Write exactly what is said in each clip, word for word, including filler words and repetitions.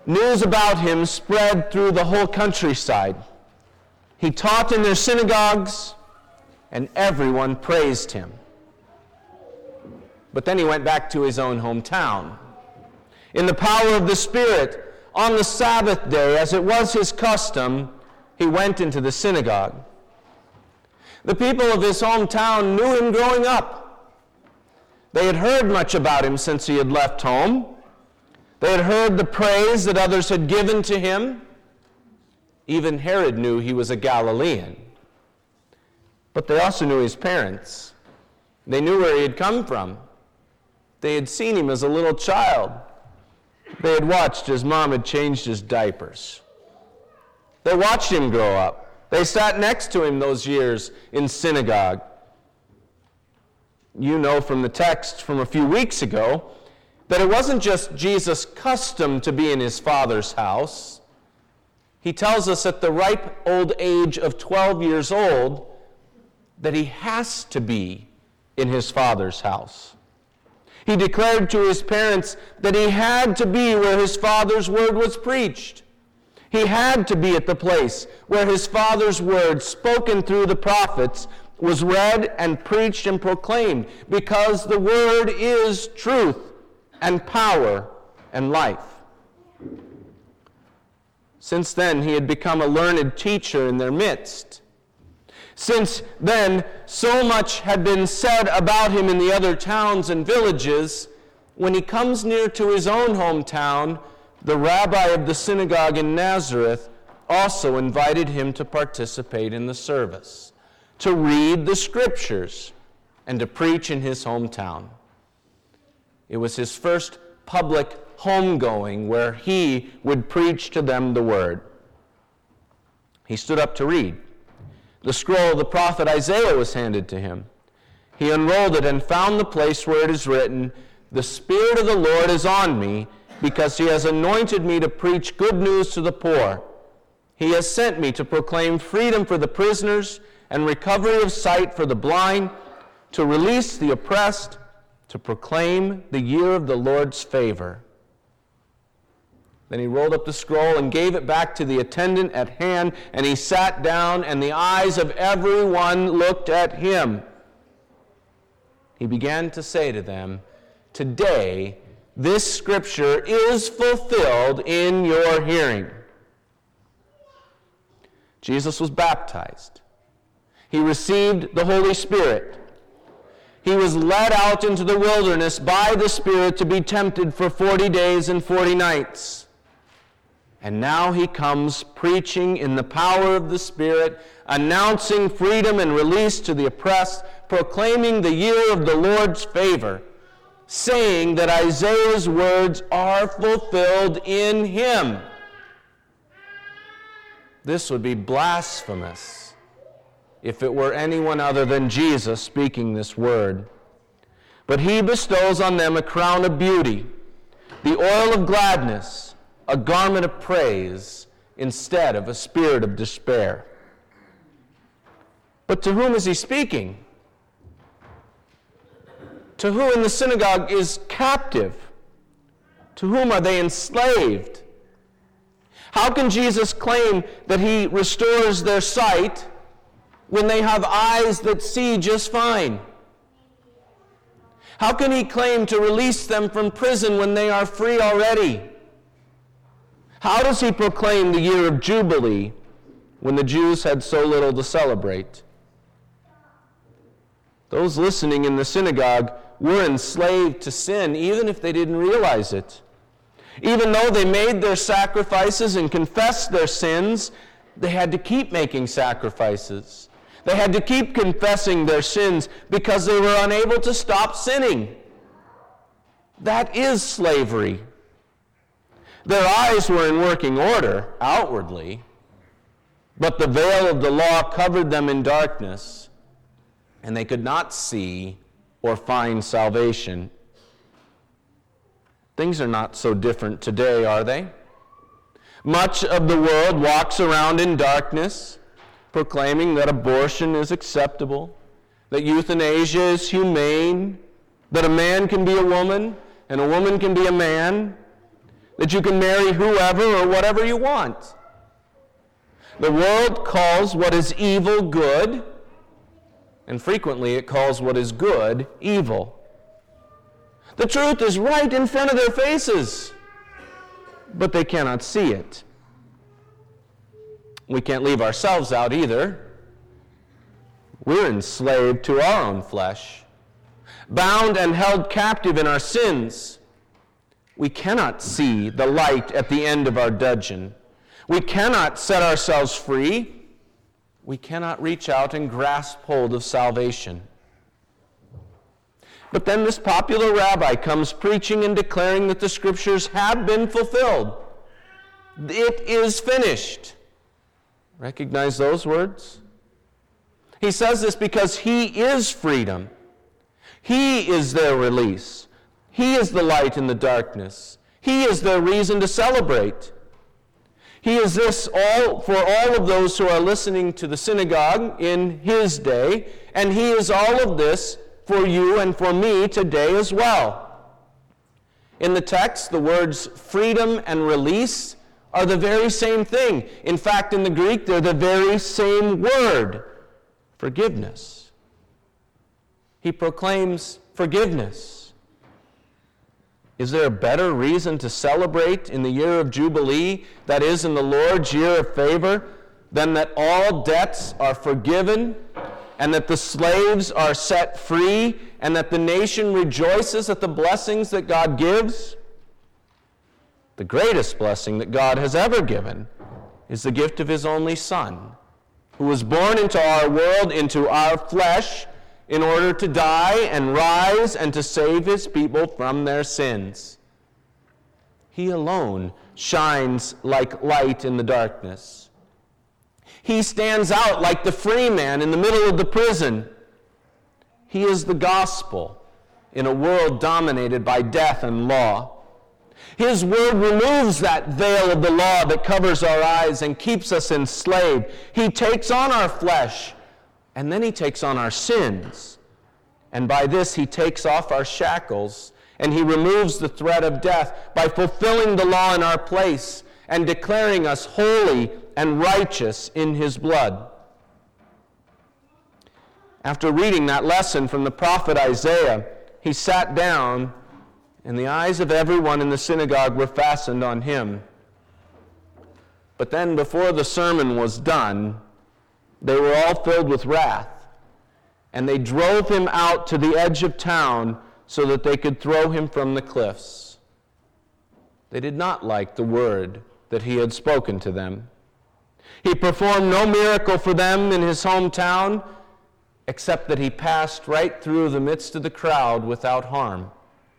news about him spread through the whole countryside. He taught in their synagogues, and everyone praised him. But then he went back to his own hometown. In the power of the Spirit, on the Sabbath day, as it was his custom, he went into the synagogue. The people of his hometown knew him growing up. They had heard much about him since he had left home. They had heard the praise that others had given to him. Even Herod knew he was a Galilean. But they also knew his parents. They knew where he had come from. They had seen him as a little child. They had watched his mom had changed his diapers. They watched him grow up. They sat next to him those years in synagogue. You know from the text from a few weeks ago that it wasn't just Jesus' custom to be in his Father's house. He tells us at the ripe old age of twelve years old that he has to be in his Father's house. He declared to his parents that he had to be where his Father's word was preached. He had to be at the place where his Father's word, spoken through the prophets, was read and preached and proclaimed, because the word is truth and power and life. Since then, he had become a learned teacher in their midst. Since then, so much had been said about him in the other towns and villages. When he comes near to his own hometown, the rabbi of the synagogue in Nazareth also invited him to participate in the service, to read the scriptures, and to preach in his hometown. It was his first public homegoing where he would preach to them the word. He stood up to read. The scroll of the prophet Isaiah was handed to him. He unrolled it and found the place where it is written, "The Spirit of the Lord is on me, because he has anointed me to preach good news to the poor. He has sent me to proclaim freedom for the prisoners and recovery of sight for the blind, to release the oppressed, to proclaim the year of the Lord's favor." Then he rolled up the scroll and gave it back to the attendant at hand, and he sat down, and the eyes of everyone looked at him. He began to say to them, "Today, this scripture is fulfilled in your hearing." Jesus was baptized. He received the Holy Spirit. He was led out into the wilderness by the Spirit to be tempted for forty days and forty nights. And now he comes preaching in the power of the Spirit, announcing freedom and release to the oppressed, proclaiming the year of the Lord's favor, saying that Isaiah's words are fulfilled in him. This would be blasphemous if it were anyone other than Jesus speaking this word. But he bestows on them a crown of beauty, the oil of gladness, a garment of praise, instead of a spirit of despair. But to whom is he speaking? To who in the synagogue is captive? To whom are they enslaved? How can Jesus claim that he restores their sight when they have eyes that see just fine? How can he claim to release them from prison when they are free already? How does he proclaim the year of Jubilee when the Jews had so little to celebrate? Those listening in the synagogue were enslaved to sin, even if they didn't realize it. Even though they made their sacrifices and confessed their sins, they had to keep making sacrifices. They had to keep confessing their sins because they were unable to stop sinning. That is slavery. Their eyes were in working order outwardly, but the veil of the law covered them in darkness, and they could not see or find salvation. Things are not so different today, are they? Much of the world walks around in darkness, proclaiming that abortion is acceptable, that euthanasia is humane, that a man can be a woman and a woman can be a man, that you can marry whoever or whatever you want. The world calls what is evil good, and frequently it calls what is good evil. The truth is right in front of their faces, but they cannot see it. We can't leave ourselves out either. We're enslaved to our own flesh, bound and held captive in our sins. We cannot see the light at the end of our dungeon. We cannot set ourselves free. We cannot reach out and grasp hold of salvation. But then this popular rabbi comes preaching and declaring that the Scriptures have been fulfilled. It is finished. Recognize those words? He says this because he is freedom. He is their release. He is the light in the darkness. He is their reason to celebrate. He is this all for all of those who are listening to the synagogue in his day, and he is all of this for you and for me today as well. In the text, the words freedom and release are the very same thing. In fact, in the Greek, they're the very same word, forgiveness. He proclaims forgiveness. Is there a better reason to celebrate in the year of Jubilee, that is, in the Lord's year of favor, than that all debts are forgiven, and that the slaves are set free, and that the nation rejoices at the blessings that God gives? The greatest blessing that God has ever given is the gift of his only Son, who was born into our world, into our flesh, in order to die and rise and to save his people from their sins. He alone shines like light in the darkness. He stands out like the free man in the middle of the prison. He is the gospel in a world dominated by death and law. His word removes that veil of the law that covers our eyes and keeps us enslaved. He takes on our flesh, and then he takes on our sins. And by this he takes off our shackles, and he removes the threat of death by fulfilling the law in our place and declaring us holy and righteous in his blood. After reading that lesson from the prophet Isaiah, he sat down, and the eyes of everyone in the synagogue were fastened on him. But then, before the sermon was done, they were all filled with wrath, and they drove him out to the edge of town so that they could throw him from the cliffs. They did not like the word that he had spoken to them. He performed no miracle for them in his hometown, except that he passed right through the midst of the crowd without harm.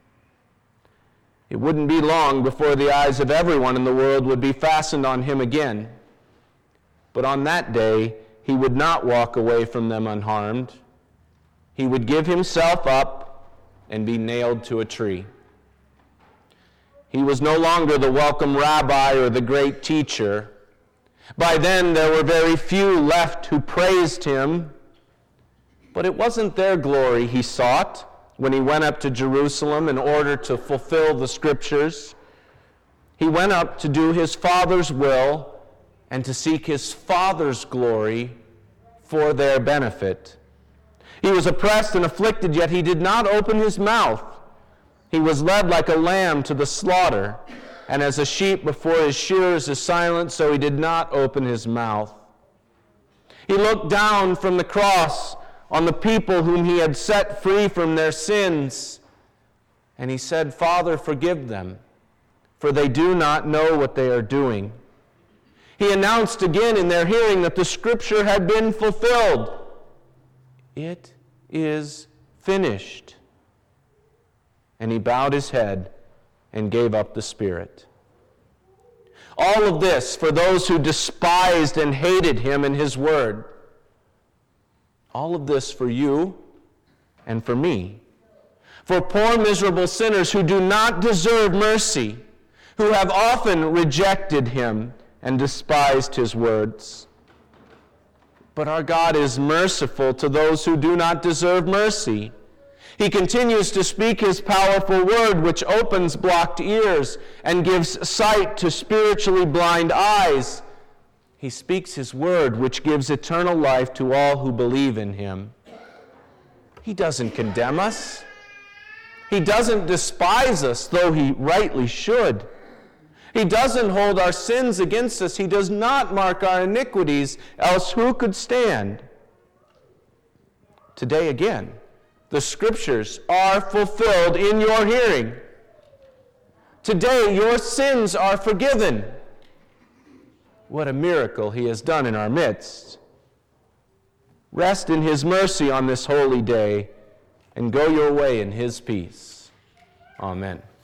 It wouldn't be long before the eyes of everyone in the world would be fastened on him again. But on that day, he would not walk away from them unharmed. He would give himself up and be nailed to a tree. He was no longer the welcome rabbi or the great teacher. By then, there were very few left who praised him. But it wasn't their glory he sought when he went up to Jerusalem in order to fulfill the Scriptures. He went up to do his Father's will and to seek his Father's glory for their benefit. He was oppressed and afflicted, yet he did not open his mouth. He was led like a lamb to the slaughter, and as a sheep before his shearers is silent, so he did not open his mouth. He looked down from the cross on the people whom he had set free from their sins, and he said, "Father, forgive them, for they do not know what they are doing." He announced again in their hearing that the Scripture had been fulfilled. It is finished. And he bowed his head and gave up the spirit. All of this for those who despised and hated him and his word. All of this for you and for me. For poor, miserable sinners who do not deserve mercy, who have often rejected him and despised his words. But our God is merciful to those who do not deserve mercy. He continues to speak his powerful word, which opens blocked ears and gives sight to spiritually blind eyes. He speaks his word, which gives eternal life to all who believe in him. He doesn't condemn us. He doesn't despise us, though he rightly should. He doesn't hold our sins against us. He does not mark our iniquities, else who could stand? Today again, the Scriptures are fulfilled in your hearing. Today, your sins are forgiven. What a miracle he has done in our midst. Rest in his mercy on this holy day and go your way in his peace. Amen.